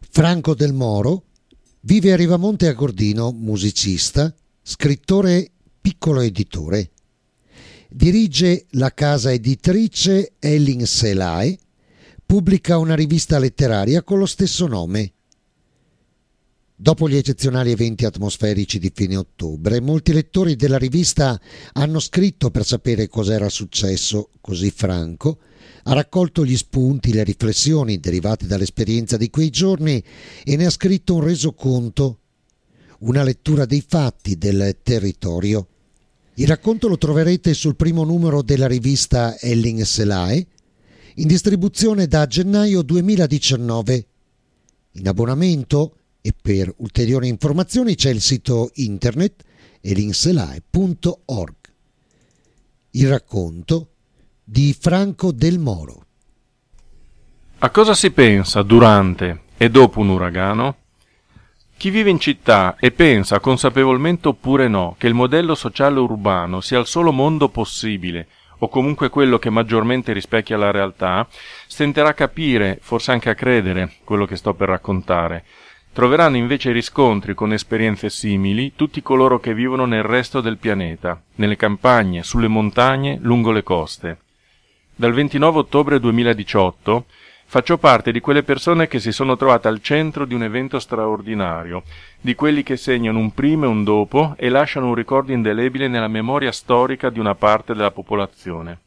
Franco Del Moro vive a Rivamonte a Gordino, musicista, scrittore, piccolo editore. Dirige la casa editrice Elin Selae, pubblica una rivista letteraria con lo stesso nome. Dopo gli eccezionali eventi atmosferici di fine ottobre, molti lettori della rivista hanno scritto per sapere cos'era successo, così Franco ha raccolto gli spunti, le riflessioni derivate dall'esperienza di quei giorni e ne ha scritto un resoconto, una lettura dei fatti del territorio. Il racconto lo troverete sul primo numero della rivista Elin Selae, in distribuzione da gennaio 2019. In abbonamento e per ulteriori informazioni c'è il sito internet elinselae.org. Il racconto di Franco Del Moro. A cosa si pensa durante e dopo un uragano? Chi vive in città e pensa, consapevolmente oppure no, che il modello sociale urbano sia il solo mondo possibile, o comunque quello che maggiormente rispecchia la realtà, stenterà a capire, forse anche a credere, quello che sto per raccontare. Troveranno invece riscontri con esperienze simili tutti coloro che vivono nel resto del pianeta, nelle campagne, sulle montagne, lungo le coste. Dal 29 ottobre 2018 faccio parte di quelle persone che si sono trovate al centro di un evento straordinario, di quelli che segnano un prima e un dopo e lasciano un ricordo indelebile nella memoria storica di una parte della popolazione.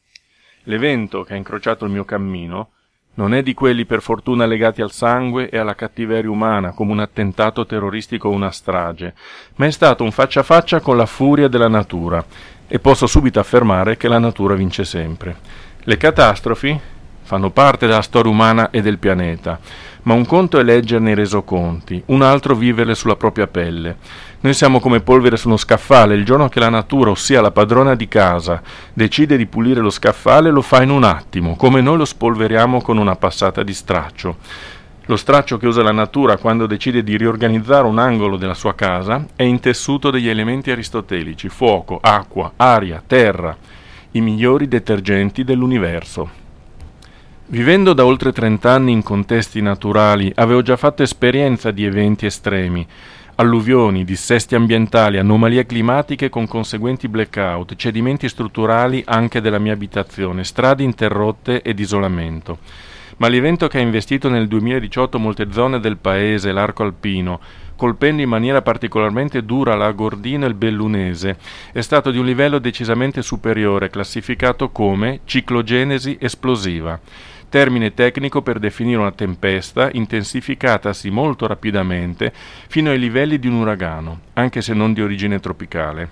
L'evento che ha incrociato il mio cammino non è di quelli per fortuna legati al sangue e alla cattiveria umana come un attentato terroristico o una strage, ma è stato un faccia a faccia con la furia della natura, e posso subito affermare che la natura vince sempre. Le catastrofi fanno parte della storia umana e del pianeta, ma un conto è leggerne i resoconti, un altro viverle sulla propria pelle. Noi siamo come polvere su uno scaffale, il giorno che la natura, ossia la padrona di casa, decide di pulire lo scaffale lo fa in un attimo, come noi lo spolveriamo con una passata di straccio. Lo straccio che usa la natura quando decide di riorganizzare un angolo della sua casa è intessuto degli elementi aristotelici, fuoco, acqua, aria, terra, i migliori detergenti dell'universo. Vivendo da oltre 30 anni in contesti naturali, avevo già fatto esperienza di eventi estremi, alluvioni, dissesti ambientali, anomalie climatiche con conseguenti blackout, cedimenti strutturali anche della mia abitazione, strade interrotte ed isolamento. Ma l'evento che ha investito nel 2018 molte zone del paese, l'arco alpino, colpendo in maniera particolarmente dura la Gordino e il Bellunese, è stato di un livello decisamente superiore, classificato come ciclogenesi esplosiva, termine tecnico per definire una tempesta intensificatasi molto rapidamente fino ai livelli di un uragano, anche se non di origine tropicale.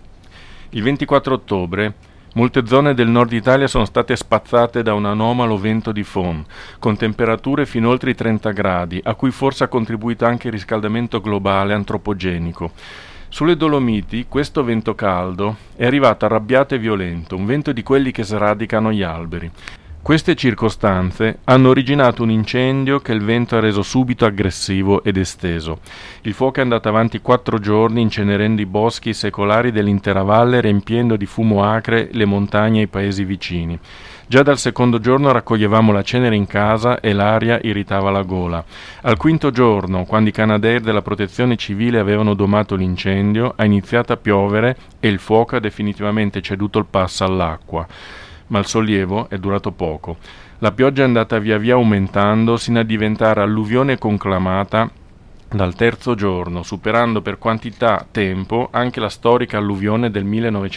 Il 24 ottobre molte zone del nord Italia sono state spazzate da un anomalo vento di Fohn, con temperature fino oltre i 30 gradi, a cui forse ha contribuito anche il riscaldamento globale antropogenico. Sulle Dolomiti questo vento caldo è arrivato arrabbiato e violento, un vento di quelli che sradicano gli alberi. Queste circostanze hanno originato un incendio che il vento ha reso subito aggressivo ed esteso. Il fuoco è andato avanti 4 giorni, incenerendo i boschi secolari dell'intera valle, riempiendo di fumo acre le montagne e i paesi vicini. Già dal secondo giorno raccoglievamo la cenere in casa e l'aria irritava la gola. Al quinto giorno, quando i Canadair della protezione civile avevano domato l'incendio, ha iniziato a piovere e il fuoco ha definitivamente ceduto il passo all'acqua. Ma il sollievo è durato poco. La pioggia è andata via via aumentando sino a diventare alluvione conclamata dal terzo giorno, superando per quantità tempo anche la storica alluvione del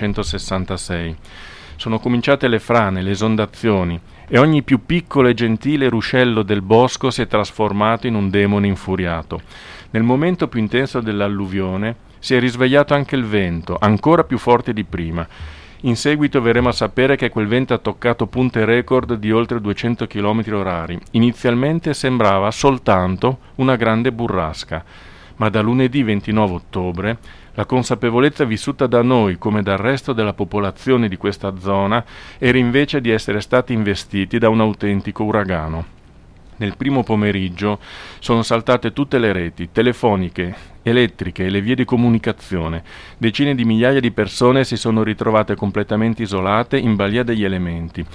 1966. Sono cominciate le frane, le esondazioni, e ogni più piccolo e gentile ruscello del bosco si è trasformato in un demone infuriato. Nel momento più intenso dell'alluvione si è risvegliato anche il vento, ancora più forte di prima. In seguito verremo a sapere che quel vento ha toccato punte record di oltre 200 km/h. Inizialmente sembrava soltanto una grande burrasca, ma da lunedì 29 ottobre la consapevolezza vissuta da noi come dal resto della popolazione di questa zona era invece di essere stati investiti da un autentico uragano. Nel primo pomeriggio sono saltate tutte le reti telefoniche, elettriche e le vie di comunicazione. Decine di migliaia di persone si sono ritrovate completamente isolate in balia degli elementi.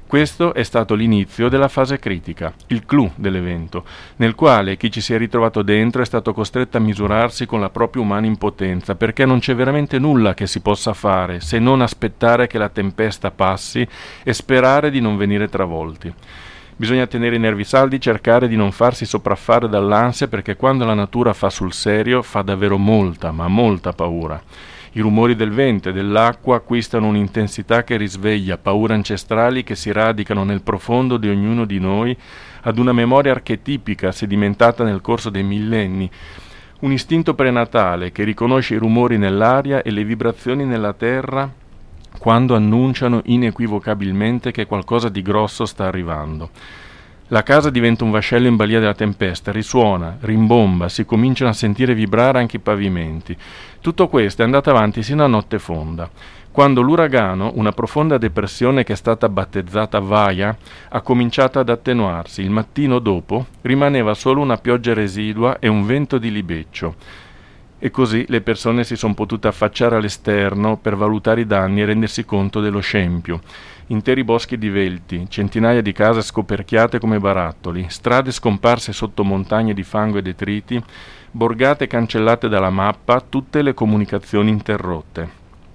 Questo è stato l'inizio della fase critica, il clou dell'evento, nel quale chi ci si è ritrovato dentro è stato costretto a misurarsi con la propria umana impotenza, perché non c'è veramente nulla che si possa fare se non aspettare che la tempesta passi e sperare di non venire travolti. Bisogna tenere i nervi saldi, cercare di non farsi sopraffare dall'ansia, perché quando la natura fa sul serio fa davvero molta, ma molta paura. I rumori del vento e dell'acqua acquistano un'intensità che risveglia paure ancestrali che si radicano nel profondo di ognuno di noi ad una memoria archetipica sedimentata nel corso dei millenni, un istinto prenatale che riconosce i rumori nell'aria e le vibrazioni nella terra quando annunciano inequivocabilmente che qualcosa di grosso sta arrivando. La casa diventa un vascello in balia della tempesta, risuona, rimbomba, si cominciano a sentire vibrare anche i pavimenti. Tutto questo è andato avanti sino a notte fonda, quando l'uragano, una profonda depressione che è stata battezzata Vaia, ha cominciato ad attenuarsi. Il mattino dopo rimaneva solo una pioggia residua e un vento di libeccio. E così le persone si sono potute affacciare all'esterno per valutare i danni e rendersi conto dello scempio. Interi boschi divelti, centinaia di case scoperchiate come barattoli, strade scomparse sotto montagne di fango e detriti, borgate cancellate dalla mappa, tutte le comunicazioni interrotte.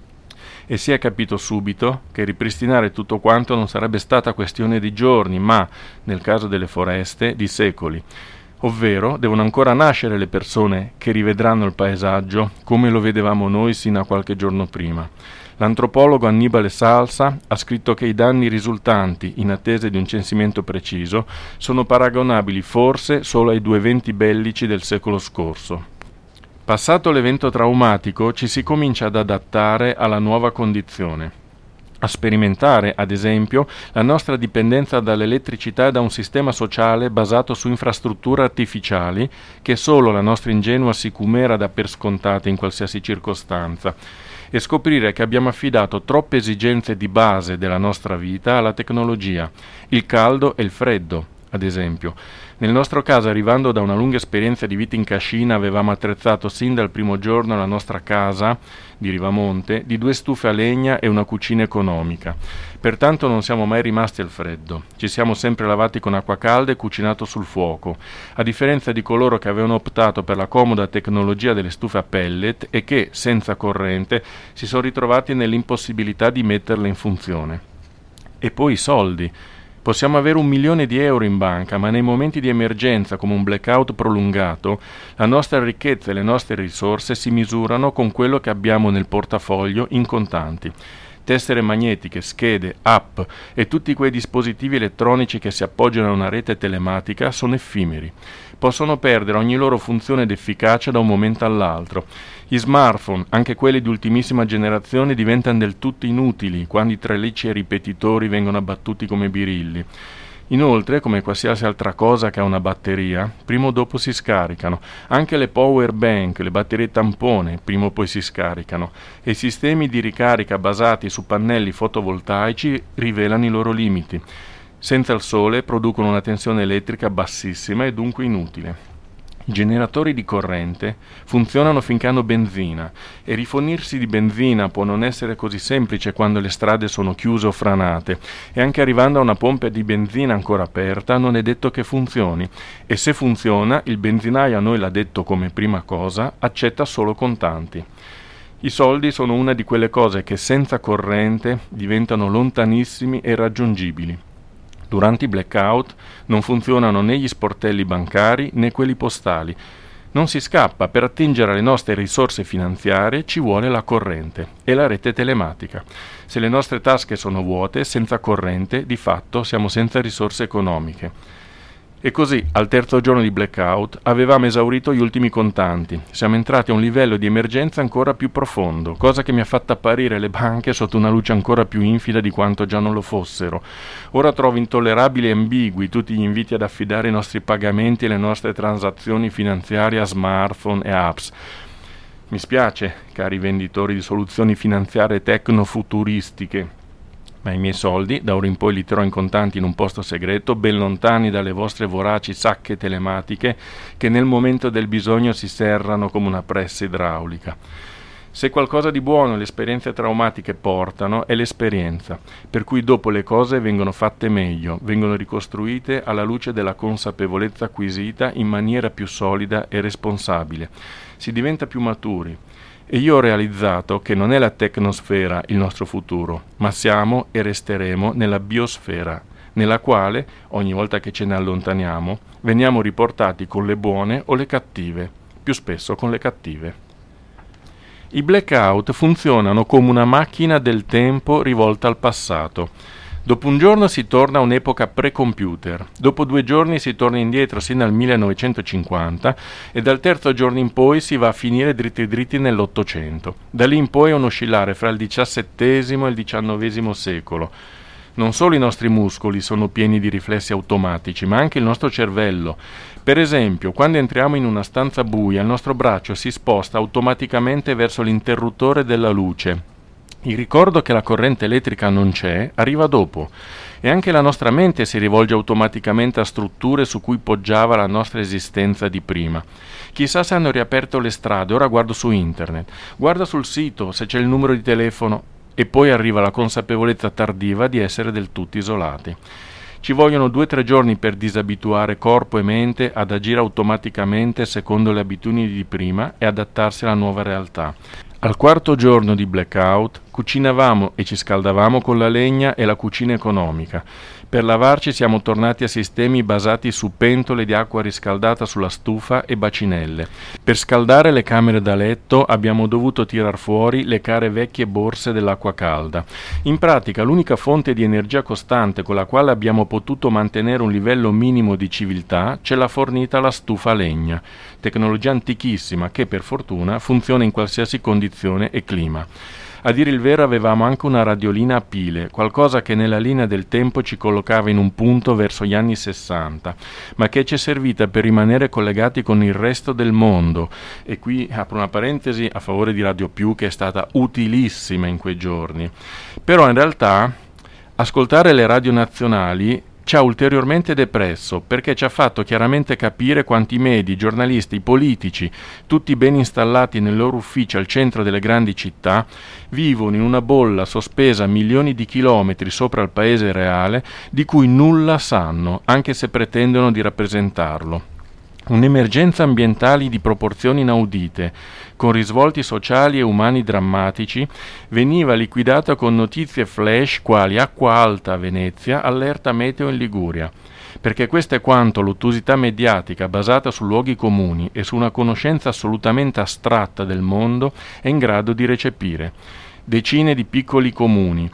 E si è capito subito che ripristinare tutto quanto non sarebbe stata questione di giorni, ma, nel caso delle foreste, di secoli. Ovvero, devono ancora nascere le persone che rivedranno il paesaggio come lo vedevamo noi sino a qualche giorno prima. L'antropologo Annibale Salsa ha scritto che i danni risultanti, in attesa di un censimento preciso, sono paragonabili forse solo ai 2 eventi bellici del secolo scorso. Passato l'evento traumatico, ci si comincia ad adattare alla nuova condizione, a sperimentare, ad esempio, la nostra dipendenza dall'elettricità e da un sistema sociale basato su infrastrutture artificiali che solo la nostra ingenua sicumera dà per scontate in qualsiasi circostanza, e scoprire che abbiamo affidato troppe esigenze di base della nostra vita alla tecnologia, il caldo e il freddo, ad esempio. Nel nostro caso, arrivando da una lunga esperienza di vita in cascina, avevamo attrezzato sin dal primo giorno la nostra casa di Rivamonte di 2 stufe a legna e una cucina economica. Pertanto non siamo mai rimasti al freddo. Ci siamo sempre lavati con acqua calda e cucinato sul fuoco, a differenza di coloro che avevano optato per la comoda tecnologia delle stufe a pellet e che, senza corrente, si sono ritrovati nell'impossibilità di metterle in funzione. E poi i soldi. Possiamo avere 1 milione di euro in banca, ma nei momenti di emergenza come un blackout prolungato, la nostra ricchezza e le nostre risorse si misurano con quello che abbiamo nel portafoglio in contanti. Tessere magnetiche, schede, app e tutti quei dispositivi elettronici che si appoggiano a una rete telematica sono effimeri. Possono perdere ogni loro funzione ed efficacia da un momento all'altro. Gli smartphone, anche quelli di ultimissima generazione, diventano del tutto inutili quando i tralicci e i ripetitori vengono abbattuti come birilli. Inoltre, come qualsiasi altra cosa che ha una batteria, prima o dopo si scaricano. Anche le power bank, le batterie tampone, prima o poi si scaricano. E i sistemi di ricarica basati su pannelli fotovoltaici rivelano i loro limiti. Senza il sole producono una tensione elettrica bassissima e dunque inutile. I generatori di corrente funzionano finché hanno benzina e rifornirsi di benzina può non essere così semplice quando le strade sono chiuse o franate, e anche arrivando a una pompa di benzina ancora aperta non è detto che funzioni, e se funziona il benzinaio a noi l'ha detto come prima cosa, accetta solo contanti. I soldi sono una di quelle cose che senza corrente diventano lontanissimi e irraggiungibili. Durante i blackout non funzionano né gli sportelli bancari né quelli postali. Non si scappa, per attingere alle nostre risorse finanziarie ci vuole la corrente e la rete telematica. Se le nostre tasche sono vuote, senza corrente, di fatto siamo senza risorse economiche. E così, al 3° giorno di blackout, avevamo esaurito gli ultimi contanti. Siamo entrati a un livello di emergenza ancora più profondo, cosa che mi ha fatto apparire le banche sotto una luce ancora più infida di quanto già non lo fossero. Ora trovo intollerabili e ambigui tutti gli inviti ad affidare i nostri pagamenti e le nostre transazioni finanziarie a smartphone e apps. Mi spiace, cari venditori di soluzioni finanziarie tecno-futuristiche, ma i miei soldi da ora in poi li terrò in contanti in un posto segreto, ben lontani dalle vostre voraci sacche telematiche che nel momento del bisogno si serrano come una pressa idraulica. Se qualcosa di buono le esperienze traumatiche portano, è l'esperienza, per cui dopo le cose vengono fatte meglio, vengono ricostruite alla luce della consapevolezza acquisita in maniera più solida e responsabile. Si diventa più maturi. E io ho realizzato che non è la tecnosfera il nostro futuro, ma siamo e resteremo nella biosfera, nella quale, ogni volta che ce ne allontaniamo, veniamo riportati con le buone o le cattive, più spesso con le cattive. I blackout funzionano come una macchina del tempo rivolta al passato. Dopo un giorno si torna a un'epoca pre-computer, dopo 2 giorni si torna indietro sino al 1950 e dal terzo giorno in poi si va a finire dritti dritti nell'800. Da lì in poi è un oscillare fra il XVII e il XIX secolo. Non solo i nostri muscoli sono pieni di riflessi automatici, ma anche il nostro cervello. Per esempio, quando entriamo in una stanza buia, il nostro braccio si sposta automaticamente verso l'interruttore della luce. Il ricordo che la corrente elettrica non c'è arriva dopo e anche la nostra mente si rivolge automaticamente a strutture su cui poggiava la nostra esistenza di prima. Chissà se hanno riaperto le strade, ora guardo su internet, guarda sul sito se c'è il numero di telefono e poi arriva la consapevolezza tardiva di essere del tutto isolati. Ci vogliono 2-3 giorni per disabituare corpo e mente ad agire automaticamente secondo le abitudini di prima e adattarsi alla nuova realtà. Al 4º giorno di blackout cucinavamo e ci scaldavamo con la legna e la cucina economica. Per lavarci siamo tornati a sistemi basati su pentole di acqua riscaldata sulla stufa e bacinelle. Per scaldare le camere da letto abbiamo dovuto tirar fuori le care vecchie borse dell'acqua calda. In pratica l'unica fonte di energia costante con la quale abbiamo potuto mantenere un livello minimo di civiltà ce l'ha fornita la stufa a legna, tecnologia antichissima che per fortuna funziona in qualsiasi condizione e clima. A dire il vero avevamo anche una radiolina a pile, qualcosa che nella linea del tempo ci collocava in un punto verso gli anni 60, ma che ci è servita per rimanere collegati con il resto del mondo. E qui apro una parentesi a favore di Radio Più, che è stata utilissima in quei giorni. Però in realtà ascoltare le radio nazionali ci ha ulteriormente depresso, perché ci ha fatto chiaramente capire quanti medi, giornalisti, politici, tutti ben installati nei loro uffici al centro delle grandi città, vivono in una bolla sospesa a milioni di chilometri sopra il paese reale, di cui nulla sanno, anche se pretendono di rappresentarlo. Un'emergenza ambientale di proporzioni inaudite, con risvolti sociali e umani drammatici, veniva liquidata con notizie flash quali acqua alta a Venezia, allerta meteo in Liguria, perché questo è quanto l'ottusità mediatica basata su luoghi comuni e su una conoscenza assolutamente astratta del mondo è in grado di recepire. Decine di piccoli comuni,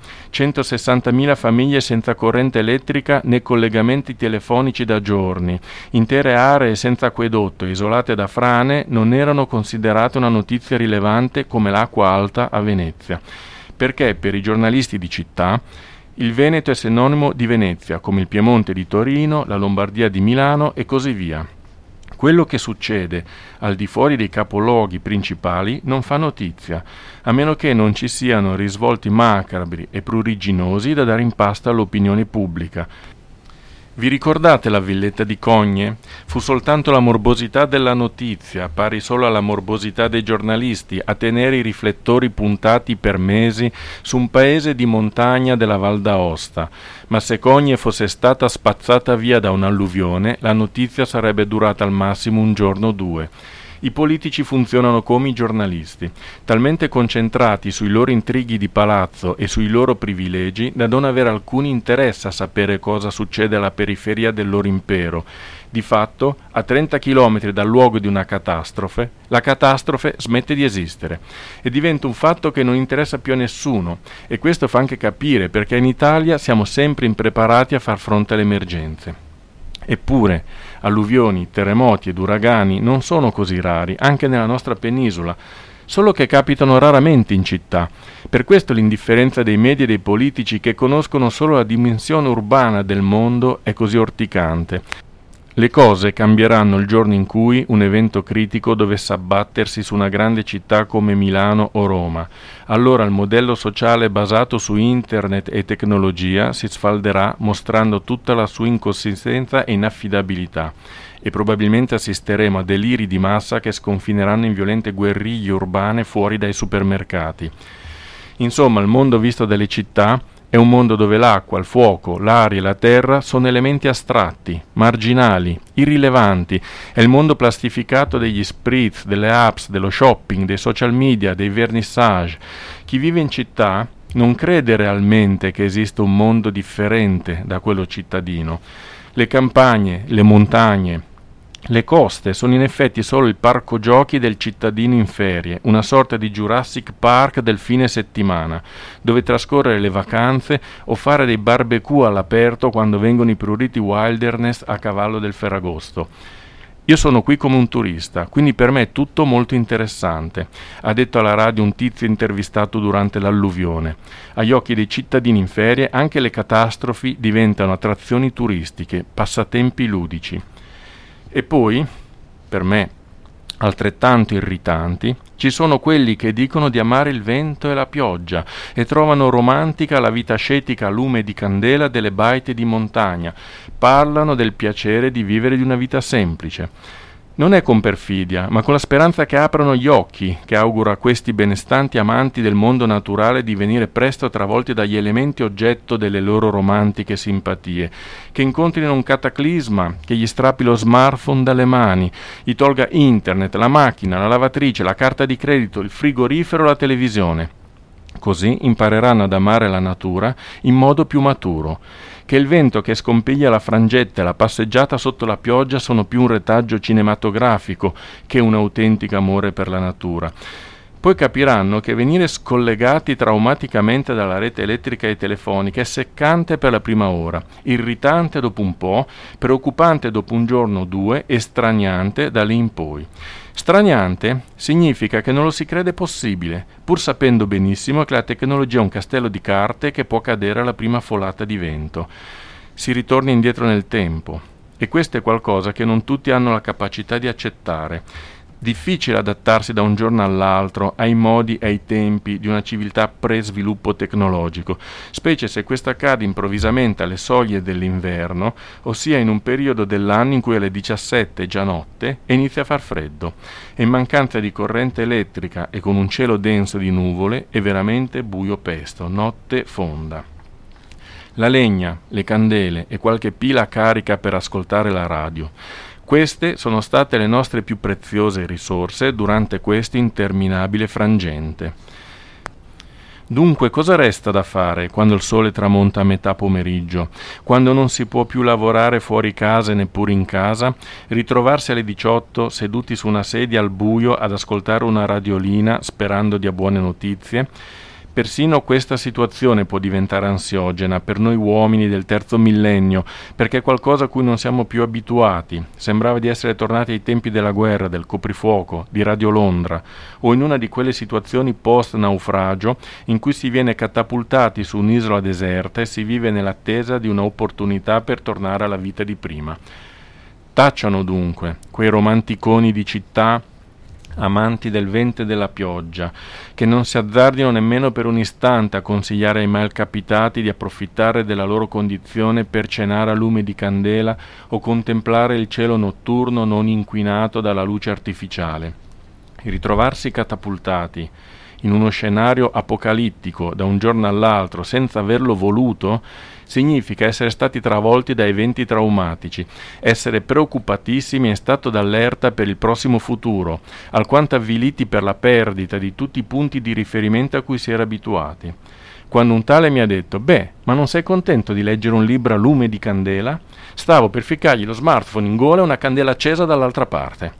160.000 famiglie senza corrente elettrica né collegamenti telefonici da giorni, intere aree senza acquedotto isolate da frane non erano considerate una notizia rilevante come l'acqua alta a Venezia, perché per i giornalisti di città il Veneto è sinonimo di Venezia, come il Piemonte di Torino, la Lombardia di Milano e così via. Quello che succede al di fuori dei capoluoghi principali non fa notizia, a meno che non ci siano risvolti macabri e pruriginosi da dare in pasta all'opinione pubblica. Vi ricordate la villetta di Cogne? Fu soltanto la morbosità della notizia, pari solo alla morbosità dei giornalisti, a tenere i riflettori puntati per mesi su un paese di montagna della Val d'Aosta. Ma se Cogne fosse stata spazzata via da un'alluvione, la notizia sarebbe durata al massimo un giorno o 2. I politici funzionano come i giornalisti, talmente concentrati sui loro intrighi di palazzo e sui loro privilegi da non avere alcun interesse a sapere cosa succede alla periferia del loro impero. Di fatto, a 30 chilometri dal luogo di una catastrofe, la catastrofe smette di esistere e diventa un fatto che non interessa più a nessuno, e questo fa anche capire perché in Italia siamo sempre impreparati a far fronte alle emergenze. Eppure, alluvioni, terremoti ed uragani non sono così rari, anche nella nostra penisola, solo che capitano raramente in città. Per questo l'indifferenza dei media e dei politici che conoscono solo la dimensione urbana del mondo è così orticante. Le cose cambieranno il giorno in cui un evento critico dovesse abbattersi su una grande città come Milano o Roma. Allora il modello sociale basato su internet e tecnologia si sfalderà mostrando tutta la sua inconsistenza e inaffidabilità. e probabilmente assisteremo a deliri di massa che sconfineranno in violente guerriglie urbane fuori dai supermercati. Insomma, il mondo visto dalle città è un mondo dove l'acqua, il fuoco, l'aria e la terra sono elementi astratti, marginali, irrilevanti. È il mondo plastificato degli spritz, delle apps, dello shopping, dei social media, dei vernissage. Chi vive in città non crede realmente che esista un mondo differente da quello cittadino. Le campagne, le montagne, le coste sono in effetti solo il parco giochi del cittadino in ferie, una sorta di Jurassic Park del fine settimana, dove trascorrere le vacanze o fare dei barbecue all'aperto quando vengono i pruriti wilderness a cavallo del Ferragosto. Io sono qui come un turista, quindi per me è tutto molto interessante, ha detto alla radio un tizio intervistato durante l'alluvione. Agli occhi dei cittadini in ferie anche le catastrofi diventano attrazioni turistiche, passatempi ludici. E poi, per me, altrettanto irritanti, ci sono quelli che dicono di amare il vento e la pioggia e trovano romantica la vita ascetica a lume di candela delle baite di montagna, parlano del piacere di vivere di una vita semplice. Non è con perfidia, ma con la speranza che aprano gli occhi, che auguro a questi benestanti amanti del mondo naturale di venire presto travolti dagli elementi oggetto delle loro romantiche simpatie, che incontrino un cataclisma, che gli strappi lo smartphone dalle mani, gli tolga internet, la macchina, la lavatrice, la carta di credito, il frigorifero, la televisione. Così impareranno ad amare la natura in modo più maturo, che il vento che scompiglia la frangetta e la passeggiata sotto la pioggia sono più un retaggio cinematografico che un autentico amore per la natura. Poi capiranno che venire scollegati traumaticamente dalla rete elettrica e telefonica è seccante per la prima ora, irritante dopo un po', preoccupante dopo un giorno o due e straniante da lì in poi. Straniante significa che non lo si crede possibile, pur sapendo benissimo che la tecnologia è un castello di carte che può cadere alla prima folata di vento. Si ritorna indietro nel tempo, e questo è qualcosa che non tutti hanno la capacità di accettare. Difficile adattarsi da un giorno all'altro ai modi e ai tempi di una civiltà pre-sviluppo tecnologico, specie se questo accade improvvisamente alle soglie dell'inverno, ossia in un periodo dell'anno in cui alle 17 è già notte e inizia a far freddo, e in mancanza di corrente elettrica e con un cielo denso di nuvole è veramente buio pesto, notte fonda. La legna, le candele e qualche pila carica per ascoltare la radio. Queste sono state le nostre più preziose risorse durante questo interminabile frangente. Dunque, cosa resta da fare quando il sole tramonta a metà pomeriggio, quando non si può più lavorare fuori casa e neppure in casa, ritrovarsi alle 18 seduti su una sedia al buio ad ascoltare una radiolina sperando dia buone notizie? Persino questa situazione può diventare ansiogena per noi uomini del terzo millennio, perché è qualcosa a cui non siamo più abituati. Sembrava di essere tornati ai tempi della guerra, del coprifuoco, di Radio Londra, o in una di quelle situazioni post-naufragio in cui si viene catapultati su un'isola deserta e si vive nell'attesa di un'opportunità per tornare alla vita di prima. Tacciano dunque quei romanticoni di città, amanti del vento e della pioggia, che non si azzardino nemmeno per un istante a consigliare ai malcapitati di approfittare della loro condizione per cenare a lume di candela o contemplare il cielo notturno non inquinato dalla luce artificiale. Ritrovarsi catapultati in uno scenario apocalittico da un giorno all'altro senza averlo voluto significa essere stati travolti da eventi traumatici, essere preoccupatissimi in stato d'allerta per il prossimo futuro, alquanto avviliti per la perdita di tutti i punti di riferimento a cui si era abituati. Quando un tale mi ha detto: «Beh, ma non sei contento di leggere un libro a lume di candela?» Stavo per ficcargli lo smartphone in gola e una candela accesa dall'altra parte.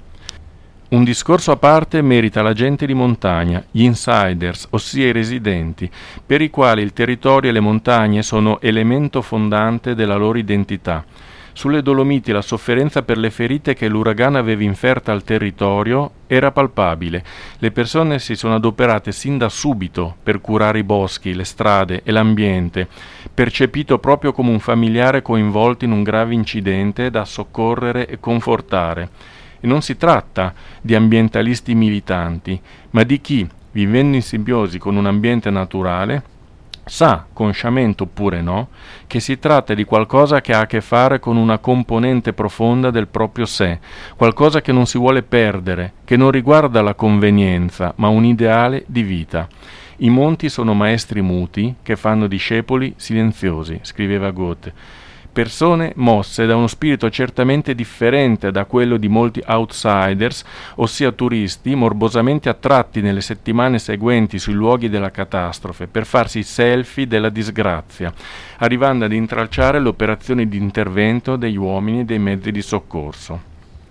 Un discorso a parte merita la gente di montagna, gli insiders, ossia i residenti, per i quali il territorio e le montagne sono elemento fondante della loro identità. Sulle Dolomiti la sofferenza per le ferite che l'uragano aveva inferto al territorio era palpabile. Le persone si sono adoperate sin da subito per curare i boschi, le strade e l'ambiente, percepito proprio come un familiare coinvolto in un grave incidente da soccorrere e confortare. E non si tratta di ambientalisti militanti, ma di chi, vivendo in simbiosi con un ambiente naturale, Sa, consciamente oppure no, che si tratta di qualcosa che ha a che fare con una componente profonda del proprio sé, qualcosa che non si vuole perdere, che non riguarda la convenienza, ma un ideale di vita. I monti sono maestri muti che fanno discepoli silenziosi, scriveva Goethe. Persone mosse da uno spirito certamente differente da quello di molti outsiders, ossia turisti morbosamente attratti nelle settimane seguenti sui luoghi della catastrofe per farsi selfie della disgrazia, arrivando ad intralciare le operazioni di intervento degli uomini e dei mezzi di soccorso.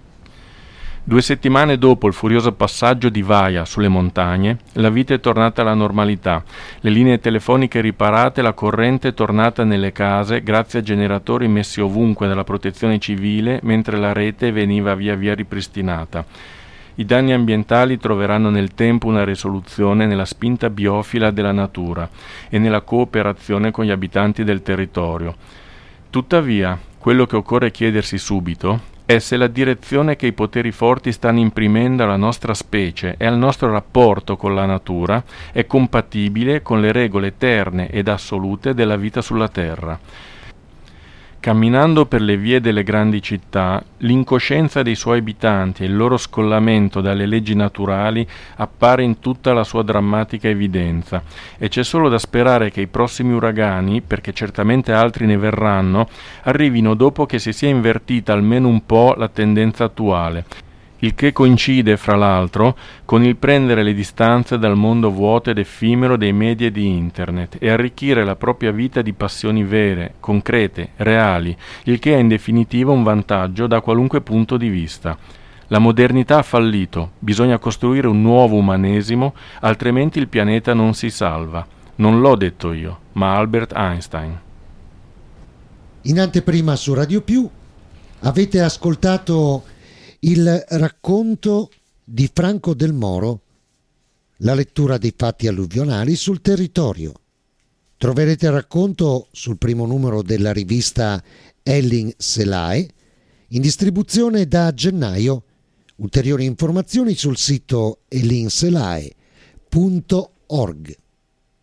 2 settimane dopo il furioso passaggio di Vaia sulle montagne, la vita è tornata alla normalità, le linee telefoniche riparate, la corrente è tornata nelle case grazie a generatori messi ovunque dalla protezione civile, mentre la rete veniva via via ripristinata. I danni ambientali troveranno nel tempo una risoluzione nella spinta biofila della natura e nella cooperazione con gli abitanti del territorio. Tuttavia, quello che occorre chiedersi subito è se la direzione che i poteri forti stanno imprimendo alla nostra specie e al nostro rapporto con la natura è compatibile con le regole eterne ed assolute della vita sulla Terra. Camminando per le vie delle grandi città, l'incoscienza dei suoi abitanti e il loro scollamento dalle leggi naturali appare in tutta la sua drammatica evidenza, e c'è solo da sperare che i prossimi uragani, perché certamente altri ne verranno, arrivino dopo che si sia invertita almeno un po' la tendenza attuale, il che coincide, fra l'altro, con il prendere le distanze dal mondo vuoto ed effimero dei media e di Internet e arricchire la propria vita di passioni vere, concrete, reali, il che è in definitiva un vantaggio da qualunque punto di vista. La modernità ha fallito, bisogna costruire un nuovo umanesimo, altrimenti il pianeta non si salva. Non l'ho detto io, ma Albert Einstein. In anteprima su Radio Più avete ascoltato il racconto di Franco Del Moro, la lettura dei fatti alluvionali sul territorio. Troverete il racconto sul primo numero della rivista Elling Selae, in distribuzione da gennaio. Ulteriori informazioni sul sito ellingselae.org.